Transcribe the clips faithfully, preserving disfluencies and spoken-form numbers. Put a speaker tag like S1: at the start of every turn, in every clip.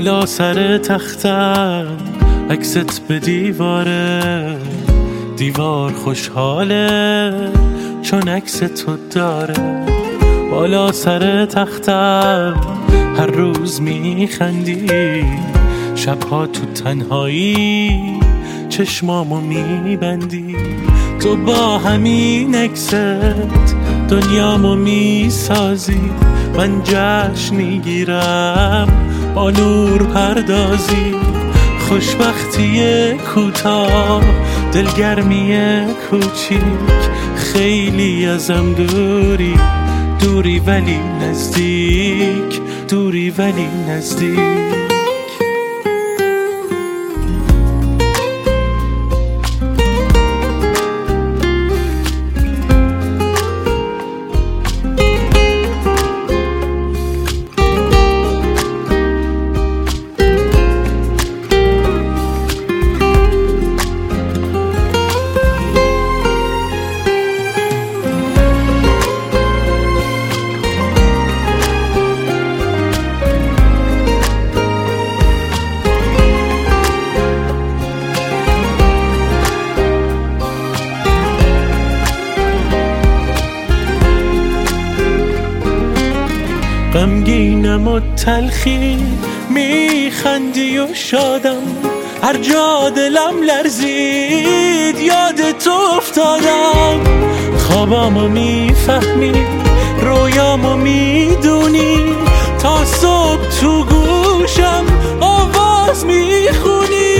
S1: بالا سر تختم عکست به دیواره، دیوار خوشحاله چون عکس تو داره. بالا سر تختم هر روز میخندی، شبها تو تنهایی چشمامو میبندی. تو با همین عکست دنیامو میسازی، من جشن میگیرم با نور پردازی. خوشبختی کوتاه، دلگرمی کوچیک، خیلی ازم دوری، دوری ولی نزدیک، دوری ولی نزدیک. غمگینم و تلخی میخندی و شادم، هر جا دلم لرزید یاد تو افتادم. خوابامو میفهمی، رویامو میدونی، تا صبح تو گوشم آواز میخونی.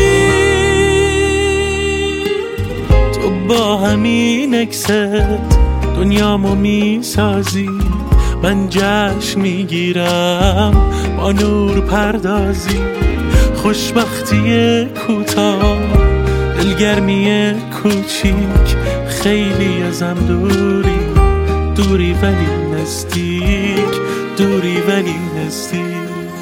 S1: تو با همین عکست دنیامو میسازی، من جشن میگیرم با نور پردازی. خوشبختی کوتاه، دلگرمی کوچیک، خیلی ازم دوری، دوری ولی نزدیک، دوری ولی نزدیک.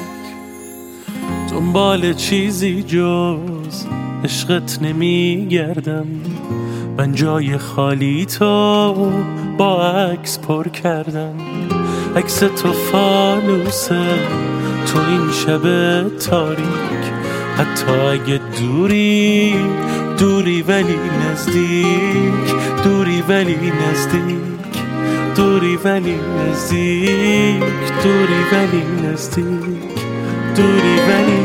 S1: دنبال چیزی جز عشقت نمیگردم، من جای خالی تو با عکس پر کردم. عکس تو فانوسه تو این شب تاریک، حتی اگه دوری، دوری ولی نزدیک، دوری ولی نزدیک، دوری ولی نزدیک، دوری ولی نزدیک، دوری ولی